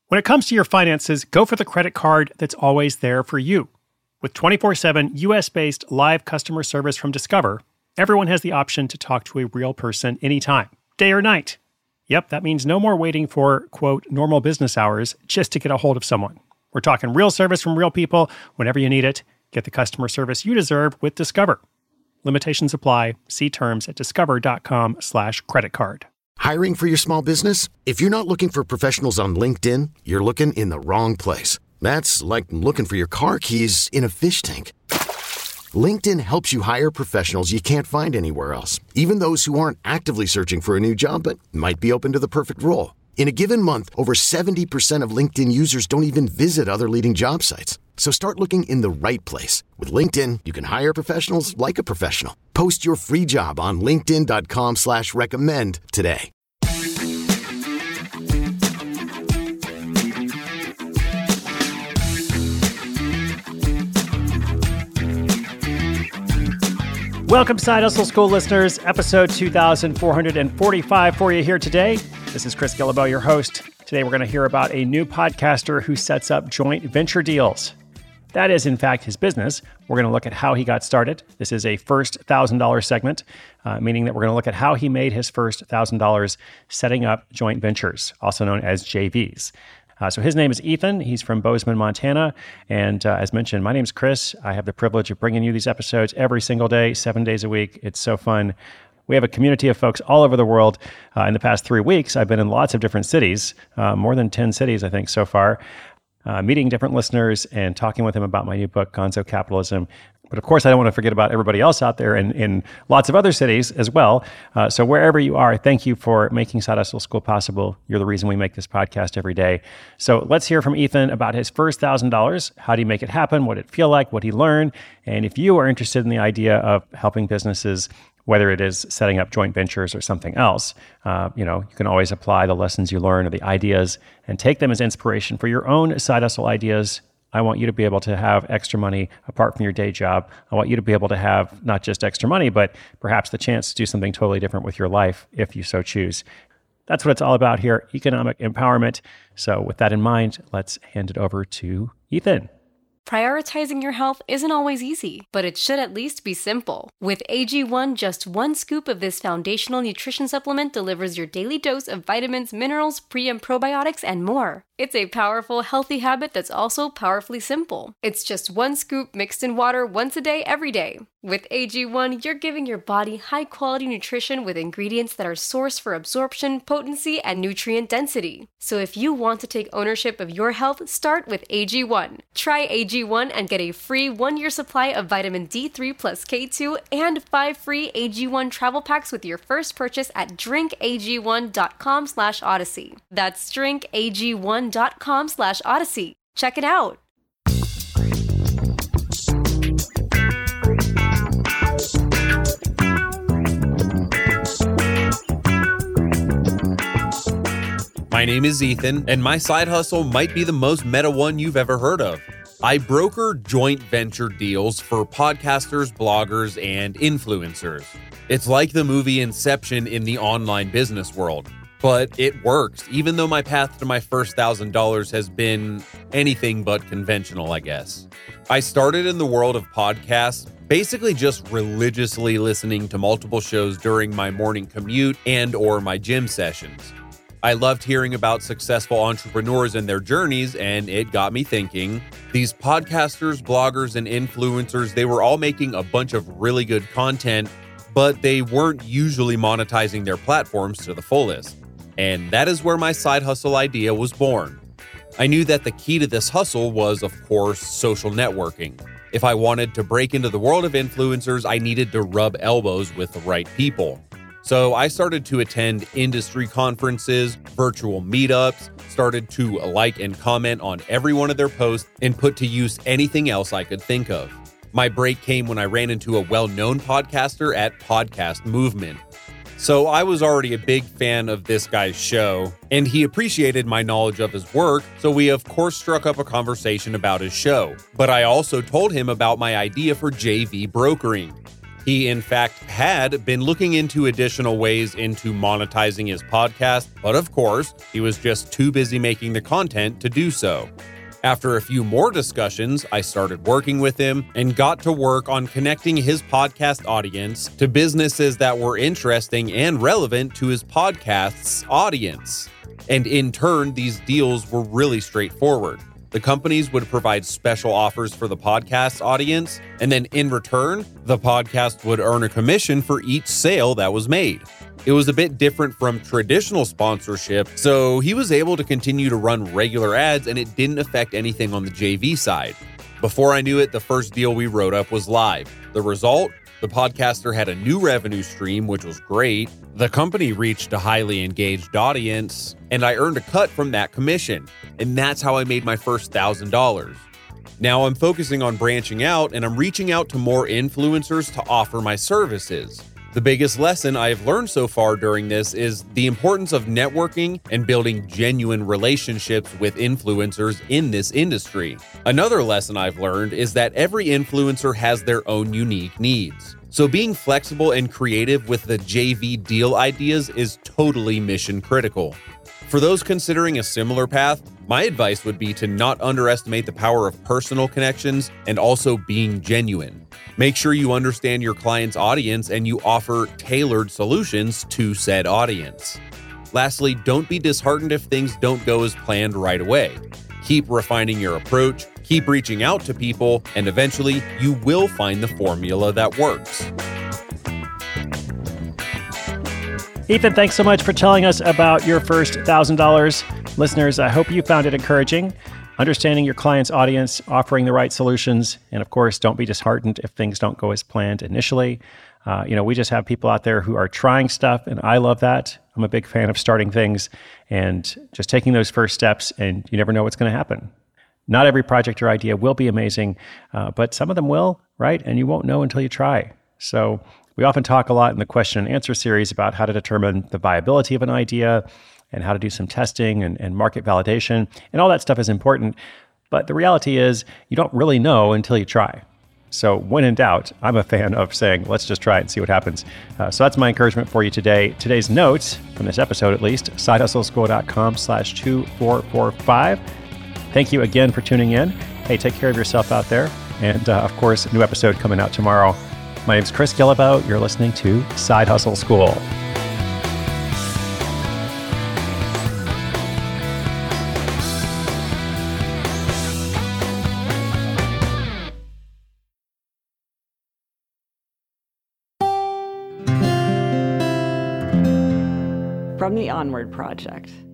When it comes to your finances, go for the credit card that's always there for you. With 24/7 US-based live customer service from Discover, everyone has the option to talk to a real person anytime, day or night. Yep, that means no more waiting for, quote, normal business hours just to get a hold of someone. We're talking real service from real people whenever you need it. Get the customer service you deserve with Discover. Limitations apply. See terms at discover.com/creditcard. Hiring for your small business? If you're not looking for professionals on LinkedIn, you're looking in the wrong place. That's like looking for your car keys in a fish tank. LinkedIn helps you hire professionals you can't find anywhere else, even those who aren't actively searching for a new job but might be open to the perfect role. In a given month, over 70% of LinkedIn users don't even visit other leading job sites. So start looking in the right place. With LinkedIn, you can hire professionals like a professional. Post your free job on linkedin.com/recommend today. Welcome, Side Hustle School listeners. Episode 2445 for you here today. This is Chris Guillebeau, your host. Today we're going to hear about a new podcaster who sets up joint venture deals. That is, in fact, his business. We're going to look at how he got started. This is a first $1,000 segment, meaning that we're going to look at how he made his first $1,000 setting up joint ventures, also known as JVs. So his name is Ethan. He's from Bozeman, Montana. And as mentioned, my name's Chris. I have the privilege of bringing you these episodes every single day, 7 days a week. It's so fun. We have a community of folks all over the world. In the past 3 weeks, I've been in lots of different cities, more than 10 cities, I think, so far, meeting different listeners and talking with them about my new book, Gonzo Capitalism. But of course, I don't want to forget about everybody else out there in lots of other cities as well. So wherever you are, thank you for making Side Hustle School possible. You're the reason we make this podcast every day. So let's hear from Ethan about his first $1,000. How did he make it happen? What did it feel like? What did he learn? And if you are interested in the idea of helping businesses, whether it is setting up joint ventures or something else, you can always apply the lessons you learn or the ideas and take them as inspiration for your own side hustle ideas. I want you to be able to have extra money apart from your day job. I want you to be able to have not just extra money, but perhaps the chance to do something totally different with your life if you so choose. That's what it's all about here, economic empowerment. So with that in mind, let's hand it over to Ethan. Prioritizing your health isn't always easy, but it should at least be simple. With AG1, just one scoop of this foundational nutrition supplement delivers your daily dose of vitamins, minerals, pre- and probiotics, and more. It's a powerful, healthy habit that's also powerfully simple. It's just one scoop mixed in water once a day, every day. With AG1, you're giving your body high-quality nutrition with ingredients that are sourced for absorption, potency, and nutrient density. So if you want to take ownership of your health, start with AG1. Try AG1 and get a free 1-year supply of vitamin D3 plus K2 and 5 free AG1 travel packs with your first purchase at drinkag1.com/odyssey. That's drinkag1.com/odyssey. Check it out. My name is Ethan, and my side hustle might be the most meta one you've ever heard of. I broker joint venture deals for podcasters, bloggers, and influencers. It's like the movie Inception in the online business world. But it works, even though my path to my first $1,000 has been anything but conventional, I guess. I started in the world of podcasts, basically just religiously listening to multiple shows during my morning commute and or my gym sessions. I loved hearing about successful entrepreneurs and their journeys, and it got me thinking, these podcasters, bloggers, and influencers, they were all making a bunch of really good content, but they weren't usually monetizing their platforms to the fullest. And that is where my side hustle idea was born. I knew that the key to this hustle was, of course, social networking. If I wanted to break into the world of influencers, I needed to rub elbows with the right people. So I started to attend industry conferences, virtual meetups, started to like and comment on every one of their posts, and put to use anything else I could think of. My break came when I ran into a well-known podcaster at Podcast Movement. So I was already a big fan of this guy's show, and he appreciated my knowledge of his work, so we of course struck up a conversation about his show. But I also told him about my idea for JV brokering. He, in fact, had been looking into additional ways into monetizing his podcast, but of course, he was just too busy making the content to do so. After a few more discussions, I started working with him and got to work on connecting his podcast audience to businesses that were interesting and relevant to his podcast's audience. And in turn, these deals were really straightforward. The companies would provide special offers for the podcast audience, and then in return, the podcast would earn a commission for each sale that was made. It was a bit different from traditional sponsorship, so he was able to continue to run regular ads and it didn't affect anything on the JV side. Before I knew it, the first deal we wrote up was live. The result? The podcaster had a new revenue stream, which was great. The company reached a highly engaged audience, and I earned a cut from that commission. And that's how I made my first $1,000. Now I'm focusing on branching out, and I'm reaching out to more influencers to offer my services. The biggest lesson I've learned so far during this is the importance of networking and building genuine relationships with influencers in this industry. Another lesson I've learned is that every influencer has their own unique needs. So being flexible and creative with the JV deal ideas is totally mission critical. For those considering a similar path, my advice would be to not underestimate the power of personal connections and also being genuine. Make sure you understand your client's audience and you offer tailored solutions to said audience. Lastly, don't be disheartened if things don't go as planned right away. Keep refining your approach, keep reaching out to people, and eventually you will find the formula that works. Ethan, thanks so much for telling us about your first $1,000. Listeners, I hope you found it encouraging. Understanding your client's audience, offering the right solutions, and of course, don't be disheartened if things don't go as planned initially. We just have people out there who are trying stuff, and I love that. I'm a big fan of starting things and just taking those first steps, and you never know what's going to happen. Not every project or idea will be amazing, but some of them will, right? And you won't know until you try. So we often talk a lot in the question and answer series about how to determine the viability of an idea and how to do some testing and market validation. And all that stuff is important. But the reality is you don't really know until you try. So when in doubt, I'm a fan of saying, let's just try it and see what happens. So that's my encouragement for you today. Today's notes, from this episode at least, sidehustleschool.com/2445. Thank you again for tuning in. Hey, take care of yourself out there. And of course, a new episode coming out tomorrow. My name's Chris Guillebeau. You're listening to Side Hustle School. From the Onward Project.